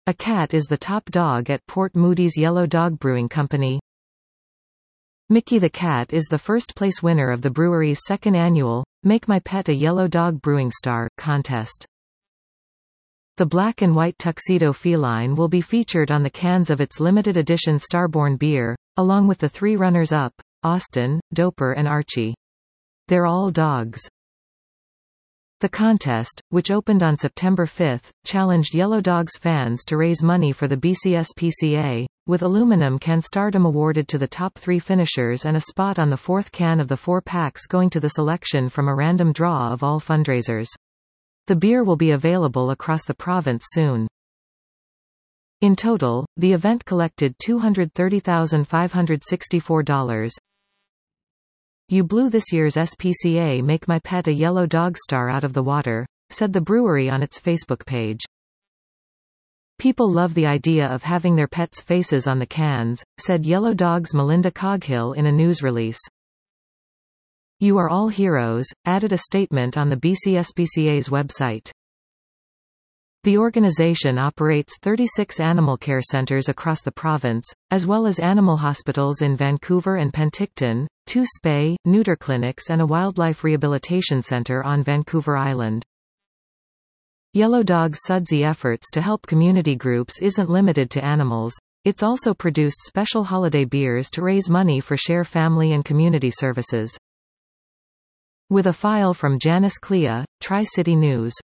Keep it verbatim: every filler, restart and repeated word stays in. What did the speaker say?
A cat is the top dog at Port Moody's Yellow Dog Brewing Company. Mickey the Cat is the first-place winner of the brewery's second annual, Make My Pet a Yellow Dog Brewing Star, contest. The black and white tuxedo feline will be featured on the cans of its limited edition Starborn beer, along with the three runners-up, Austin, Doper and Archie. They're all dogs. The contest, which opened on September fifth, challenged Yellow Dogs fans to raise money for the B C S P C A, with aluminum can stardom awarded to the top three finishers and a spot on the fourth can of the four packs going to the selection from a random draw of all fundraisers. The beer will be available across the province soon. In total, the event collected two hundred thirty thousand five hundred sixty-four dollars. You blew this year's S P C A Make My Pet a Yellow Dog Star out of the water, said the brewery on its Facebook page. People love the idea of having their pets' faces on the cans, said Yellow Dog's Melinda Coghill in a news release. You are all heroes, added a statement on the B C S P C A's website. The organization operates thirty-six animal care centers across the province, as well as animal hospitals in Vancouver and Penticton, two spay, neuter clinics and a wildlife rehabilitation center on Vancouver Island. Yellow Dog's sudsy efforts to help community groups isn't limited to animals. It's also produced special holiday beers to raise money for Share Family and Community Services. With a file from Janice Clea, Tri-City News.